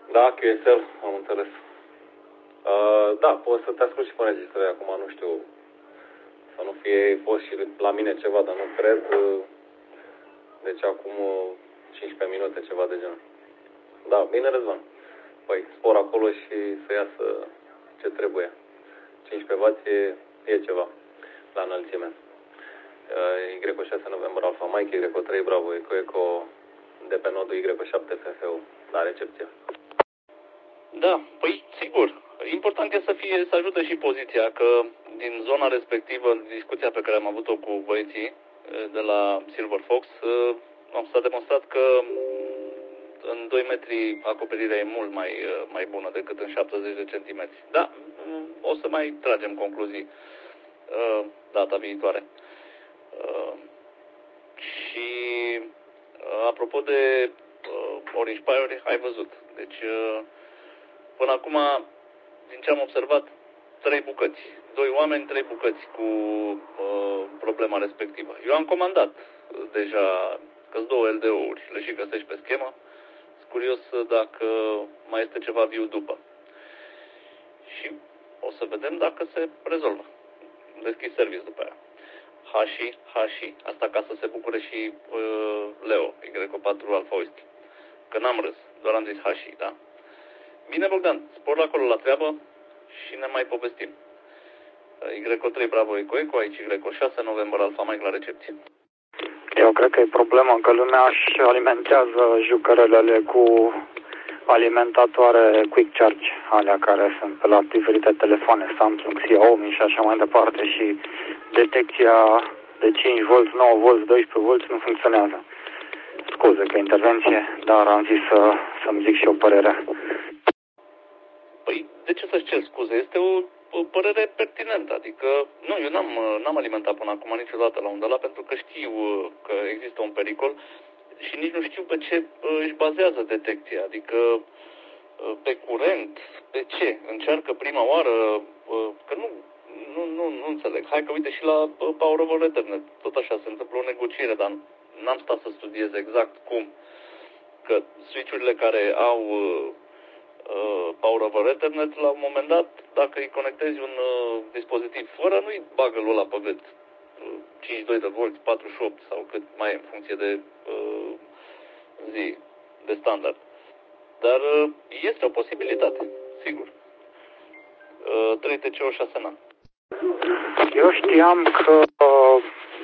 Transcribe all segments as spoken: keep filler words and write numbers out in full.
Da, Q S L, am înțeles. Uh, da, poți să te ascult și pe înregistrare acum, nu știu, să nu fie fost și la mine ceva, dar nu cred. Uh, deci acum cincisprezece minute, ceva de genul. Da, bine, Răzvan. Păi, spor acolo și să iasă ce trebuie. cincisprezece wați e, e ceva la înălțime. Uh, Y șase November Alpha Mike, Y trei Bravo, Eco Eco de pe nodul Y șapte F F U, la recepție. Da, păi sigur. Important e să fie, să ajute și poziția, că din zona respectivă, discuția pe care am avut-o cu băieții de la Silver Fox, s-a demonstrat că în doi metri acoperirea e mult mai, mai bună decât în șaptezeci de centimetri. Da, o să mai tragem concluzii data viitoare. Și apropo de Orange Pie, ai văzut. Deci, până acum, din ce am observat, trei bucăți. Doi oameni, trei bucăți cu uh, problema respectivă. Eu am comandat uh, deja că două L D O-uri, le și găsești pe schemă. Sunt curios dacă mai este ceva viu după. Și o să vedem dacă se rezolvă. Deschis service după aia. Hashi, Hashi, asta ca să se bucure și uh, Leo, Y patru Alpha Whisky. Că n-am râs, doar am zis Hashi, da? Bine, Bogdan, spor acolo la treabă și ne mai povestim. Y trei Bravo Eco Eco, aici Y șase November Alpha Mike la recepție. Eu cred că e problema că lumea își alimentează jucărelele cu alimentatoare Quick Charge, alea care sunt pe la diferite telefoane, Samsung, Xiaomi și așa mai departe, și detecția de cinci volți, nouă volți, doisprezece volți nu funcționează. Scuze că intervenție, dar am zis să, să-mi zic și o părere. Păi, de ce să-și cer scuze? Este o, o părere pertinentă. Adică, nu, eu n-am, n-am alimentat până acum niciodată la undă pentru că știu că există un pericol și nici nu știu pe ce își bazează detecția. Adică, pe curent, pe ce? Încearcă prima oară, că nu, nu, nu, nu înțeleg. Hai că uite și la Power over Ethernet, tot așa se întâmplă o negociere, dar n-am stat să studiez exact cum. Că switch-urile care au uh, Power over Ethernet, la un moment dat, dacă îi conectezi un uh, dispozitiv fără, nu-i bagă lui ăla pe gât. Uh, cincizeci și doi de volți, patruzeci și opt sau cât mai e în funcție de uh, zi, de standard. Dar uh, este o posibilitate, sigur. Uh, trei T C O șase N. Eu știam că uh,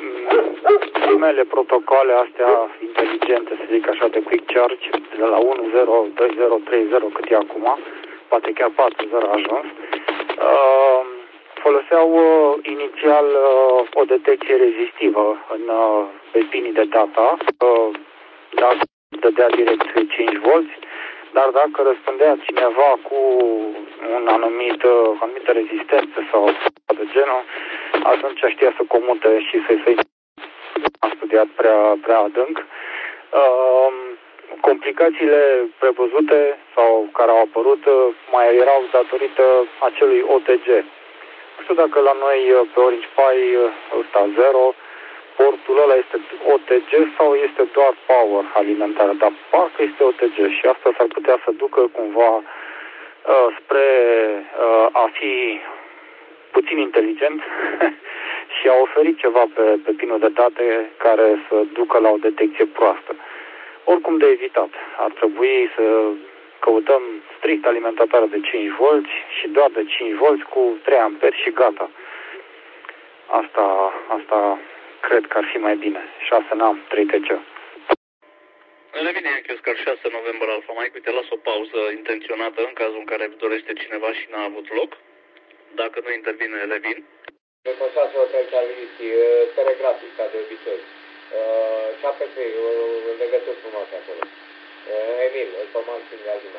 primele protocoale astea inteligente, să zic așa, de Quick Charge, de la unu zero, doi zero, trei zero, cât e acum, poate chiar patru zero a ajuns, uh, foloseau uh, inițial uh, o detecție rezistivă în, uh, pe pinii de data, uh, dacă dădea direct cinci volți, dar dacă răspundea cineva cu un anumit, uh, anumită rezistență sau de genul, atunci știa să comute și să-i să am studiat prea, prea adânc. Uh, complicațiile prevăzute sau care au apărut uh, mai erau datorită acelui O T G. Nu știu dacă la noi uh, pe Orange Pi uh, ăsta zero, portul ăla este O T G sau este doar power alimentare, dar parcă este O T G și asta s-ar putea să ducă cumva uh, spre uh, a fi puțin inteligent și a oferit ceva pe, pe pinul de date care să ducă la o detecție proastă. Oricum de evitat. Ar trebui să căutăm strict alimentatoare de cinci volți și doar de cinci volți cu trei amperi și gata. Asta, asta cred că ar fi mai bine. șase N A M, trei T C. Revine Oscar șase November Alpha Mike. Uite, las o pauză intenționată în cazul în care dorește cineva și n-a avut loc. Dacă nu intervine, Levin. După șase o trece al Whisky, telegrafic, ca de obicei. șapte trei, legături frumoase acolo. Emil, îl formal și Alina.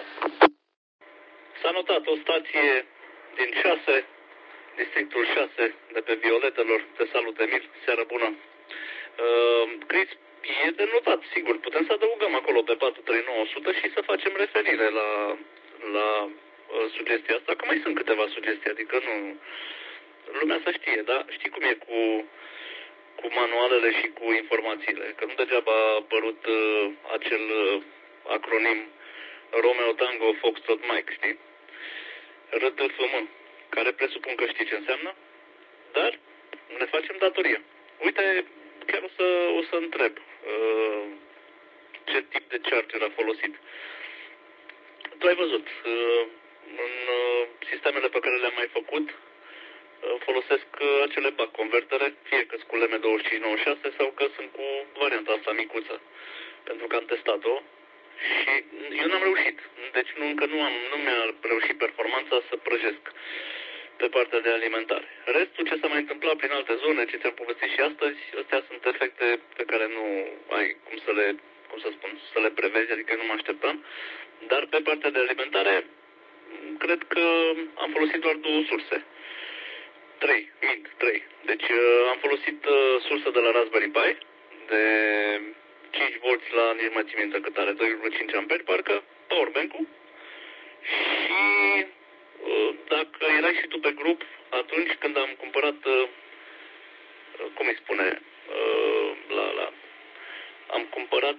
S-a notat o stație din șase, districtul șase, de pe Violetelor. Te salut, Emil, seară bună. Uh, Chris, e de notat, sigur. Putem să adăugăm acolo pe patru trei nouă zero zero și să facem referire la, la uh, sugestia asta, că mai sunt câteva sugestii, adică nu... Lumea să știe, da? Știi cum e cu, cu manualele și cu informațiile, că nu degeaba a apărut uh, acel uh, acronim Romeo Tango Foxtrot Mike, știi? R T F M, care presupun că știi ce înseamnă, dar ne facem datoria. Uite, chiar o să, o să întreb uh, ce tip de charger a folosit. Tu ai văzut, uh, în uh, sistemele pe care le-am mai făcut, uh, folosesc uh, acele back convertere, fie că sunt cu L M douăzeci și cinci nouăzeci și șase sau că sunt cu varianta asta micuță, pentru că am testat-o și eu n-am reușit. Deci nu, încă nu, am, nu mi-a reușit performanța să prăjesc pe partea de alimentare. Restul, ce s-a mai întâmplat prin alte zone, ce ți-am povestit și astăzi, astea sunt efecte pe care nu ai cum să le, cum să spun, să le prevezi, adică nu mă așteptam. Dar pe partea de alimentare, cred că am folosit doar două surse. Trei, mint, trei. Deci am folosit sursă de la Raspberry Pi, de cinci volți la, nici mai țin minte cât are, doi virgulă cinci amperi, parcă, powerbank-ul. Și dacă erai și tu pe grup, atunci când am cumpărat, cum îi spune, la, la, am cumpărat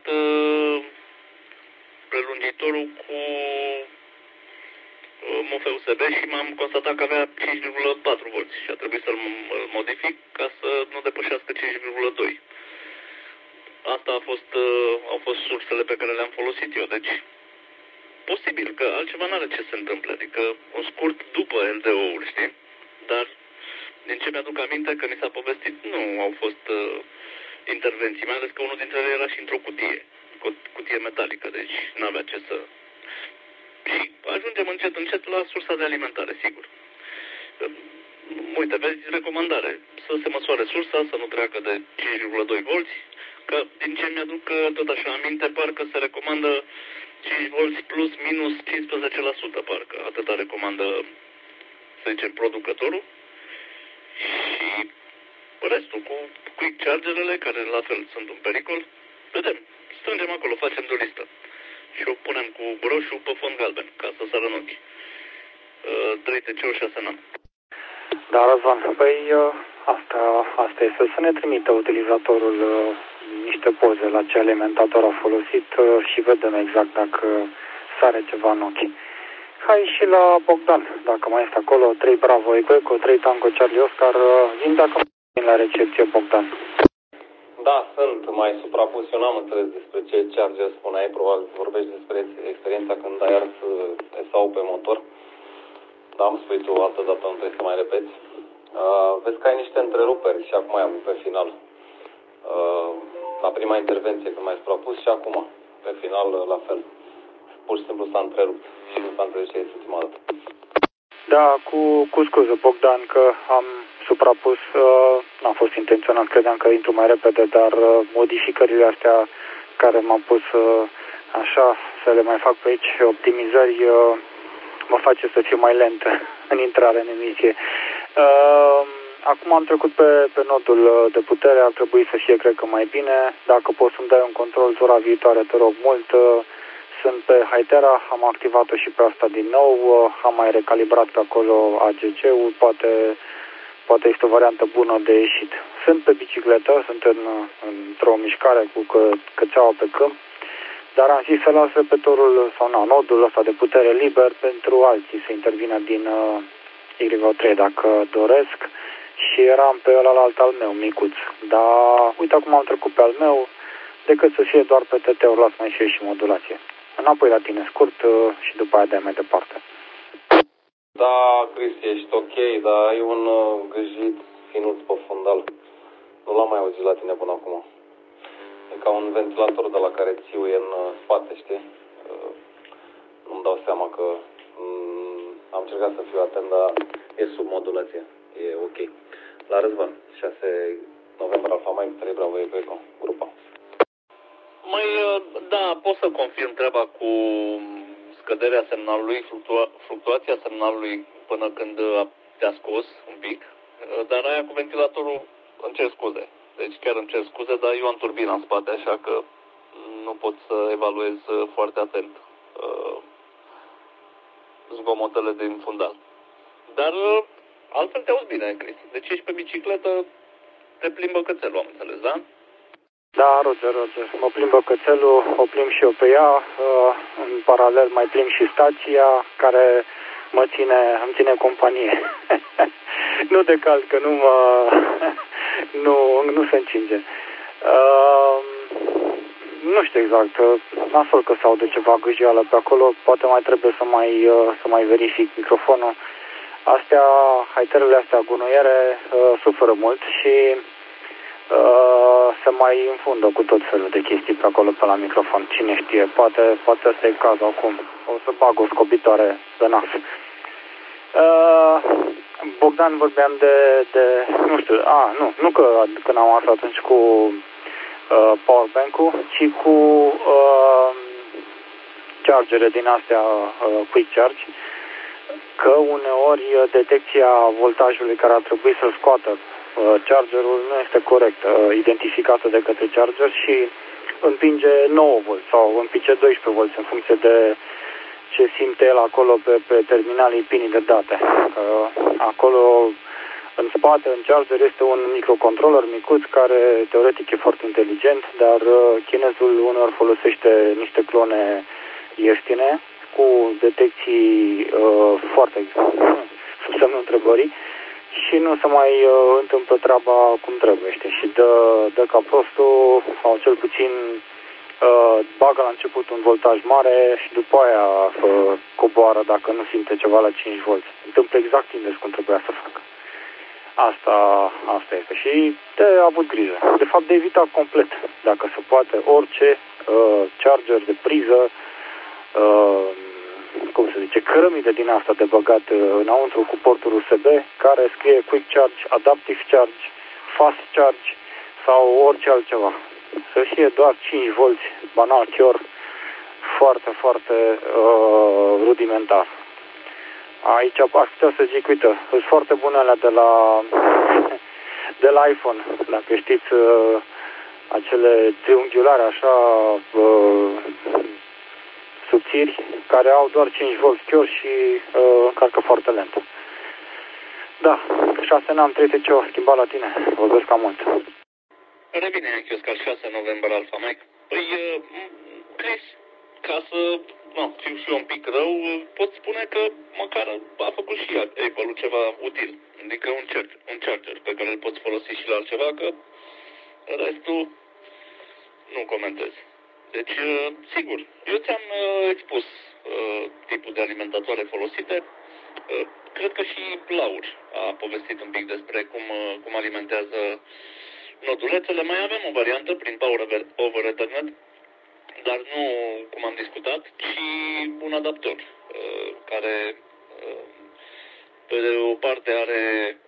prelungitorul cu mufe U S B și m-am constatat că avea cinci virgulă patru volți și a trebuit să-l modific ca să nu depășească cinci virgulă doi. Asta a fost, au fost sursele pe care le-am folosit eu, deci posibil că altceva n-are ce se întâmple, adică un scurt după L D O-ul, știi? Dar din ce mi-aduc aminte că mi s-a povestit, nu au fost uh, intervenții, mai ales că unul dintre ele era și într-o cutie, cutie metalică, deci n-avea ce să... Și ajungem încet, încet la sursa de alimentare, sigur. Uite, vezi, recomandare, să se măsoare sursa, să nu treacă de cinci virgulă doi volți, că din ce mi-aduc tot așa aminte, parcă se recomandă cinci volți plus minus cincisprezece la sută, parcă atâta recomandă, să zicem, producătorul. Și restul cu quick chargerele, care la fel sunt un pericol, vedem, strângem acolo, facem de o listă și o punem cu roșu pe fond galben, ca să sară în ochi. trei T C-uri, șase N A M. Da, Răzvan, păi asta, asta este, să ne trimită utilizatorul niște poze la ce alimentator a folosit și vedem exact dacă sare ceva în ochi. Hai și la Bogdan, dacă mai este acolo, trei Bravo Eco, trei Tango Charlie Oscar, zi dacă mai la recepție, Bogdan. Da, sunt mai suprapus, eu n-am înțeles despre ce charger spuneai, probabil vorbești despre experiența când ai ars S A U pe motor. Da, am spus tu o altă dată, nu trebuie să mai repeți. Uh, vezi că ai niște întreruperi și acum ai avut pe final. Uh, la prima intervenție când m-ai suprapus și acum, pe final, la fel. Pur și simplu s-a întrerupt și nu s-a înțeles ce este ultima dată. Da, cu, cu scuză, Bogdan, că am suprapus, uh, n-a fost intenționat, credeam că intru mai repede, dar uh, modificările astea care m-am pus uh, așa, să le mai fac pe aici, optimizări, uh, mă face să fiu mai lent în intrare în emisie. Uh, acum am trecut pe, pe nodul de putere, ar trebui să fie, cred că, mai bine. Dacă poți să-mi dai un control zora viitoare, te rog mult. Uh, sunt pe Hytera, am activat-o și pe asta din nou, uh, am mai recalibrat pe acolo A G C-ul, poate, poate este o variantă bună de ieșit. Sunt pe bicicletă, sunt în, într-o mișcare cu că, cățeaua pe câmp, dar am zis să las repetorul sau na, nodul ăsta de putere liber pentru alții să intervină din uh, Y trei dacă doresc și eram pe ălalt al meu, micuț. Dar uite acum am trecut pe al meu, decât să fie doar pe T T-uri, las mai și și modulație. Înapoi la tine scurt uh, și după aia de mai departe. Da, Chris, ești ok, dar ai un uh, gâjit finuț pe fundal. Nu l-am mai auzit la tine până acum. E ca un ventilator de la care țiuie în uh, spate, știi? Uh, nu-mi dau seama că um, am încercat să fiu atent, dar e sub modulație. E ok. La Răzvan, șase noiembrie Alfa Mike, trei Bravo Eco, grupa. Mai, da, pot să confirm treaba cu scăderea semnalului, fluctua, fluctuația semnalului până când te-a scos un pic, dar aia cu ventilatorul îmi cer scuze. Deci chiar îmi cer scuze, dar eu am turbina în spate, așa că nu pot să evaluez foarte atent uh, zgomotele din fundal. Dar uh, altfel te auzi bine, Cristi. Deci ești pe bicicletă, te plimbă cățelul, am înțeles, da? Da, Roger, Roger. Mă plimbă cățelul, o plimb și eu pe ea. În paralel mai plimb și stația, care mă ține, îmi ține companie. Nu de cald, că nu mă... nu, nu se încinge. Uh, nu știu exact. Nasol că s-au de ceva gâjeală pe acolo. Poate mai trebuie să mai, să mai verific microfonul. Astea, haiterele astea gunoiere uh, suferă mult și uh, se mai infundă cu tot felul de chestii pe acolo pe la microfon. Cine știe, poate, poate ăsta e cazul acum. O să bag o scobitoare pe nas. Uh, Bogdan, vorbeam de, de, nu știu, a, nu, nu că când am aflat atunci cu uh, powerbank-ul, ci cu uh, chargere din astea uh, quick charge, că uneori detecția voltajului care ar trebui să scoată uh, chargerul nu este corect uh, identificată de către charger și împinge nouă volți sau împinge doisprezece volți în funcție de ce simte el acolo pe, pe terminalii pinii de date. Uh, acolo în spate, în charger, este un microcontroller micuț care teoretic e foarte inteligent, dar uh, chinezul uneori folosește niște clone ieftine cu detecții uh, foarte sub semnul întrebării și nu se mai uh, întâmplă treaba cum trebuie, știi? Și dă, dă ca prostul, sau cel puțin uh, bagă la început un voltaj mare și după aia uh, coboară dacă nu simte ceva la cinci volți. Întâmplă exact invers cum trebuia să facă. Asta, asta este. Și de avut grijă. De fapt, de evitat complet, dacă se poate, orice uh, charger de priză, uh, cum se zice, cărămidă din asta de băgat uh, înăuntru cu portul U S B, care scrie Quick Charge, Adaptive Charge, Fast Charge sau orice altceva. Să fie doar cinci volți, banal, chiar foarte, foarte uh, rudimentar. Aici aș putea să zic, uite, sunt foarte bune alea de la, de la iPhone, dacă știți, uh, acele triunghiulare așa uh, subțiri, care au doar cinci volți chiar și uh, încarcă foarte lent. Da, șase n-am treizeci ce o schimbat la tine, vorbesc cam mult. Revine în Chioscar șase noiembrie Alfa Mike. Păi, uh, Chris, ca să nu, fiu și eu un pic rău, pot spune că măcar a făcut și Apple-ul ceva util. Adică un charger, un charger pe care îl poți folosi și la altceva, că restul nu comentez. Deci, sigur, eu ți-am expus tipul de alimentatoare folosite. Cred că și Laur a povestit un pic despre cum, cum alimentează nodulețele. Mai avem o variantă prin Power over Ethernet, dar nu cum am discutat, ci un adaptor care pe de o parte are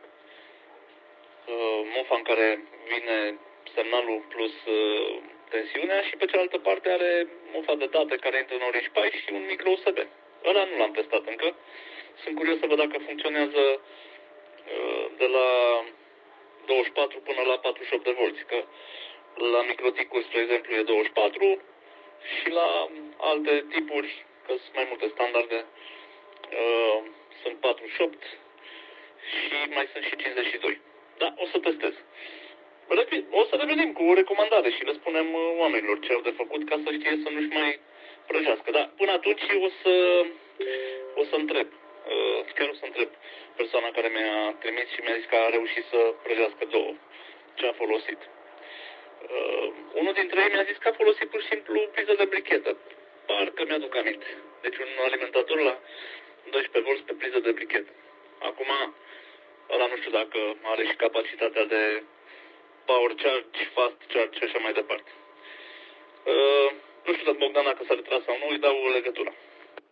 mofa în care vine semnalul plus tensiunea și pe cealaltă parte are mofa de date care intră în Orange Pi și un micro U S B. Ăla nu l-am testat încă. Sunt curios să văd dacă funcționează de la douăzeci și patru până la patruzeci și opt de volți, că la microticuri, spre exemplu, e douăzeci și patru și la alte tipuri, că sunt mai multe standarde, uh, sunt patruzeci și opt și mai sunt și cincizeci și doi. Da, o să testez. O să revenim cu o recomandare și le spunem oamenilor ce au de făcut ca să știe să nu-și mai prăjească. Da, până atunci o să, o să întreb, uh, chiar o să întreb persoana care mi-a trimis și mi-a zis că a reușit să prăjească două. Ce a folosit? Uh, unul dintre ei mi-a zis că a folosit pur și simplu priză de brichetă. Parcă mi-aduc aminte. Deci un alimentator la doisprezece volți pe priză de brichetă. Acum, ăla nu știu dacă are și capacitatea de power charge, fast charge și așa mai departe. Uh, nu știu, Bogdan, dacă s-a retras sau nu, îi dau legătura.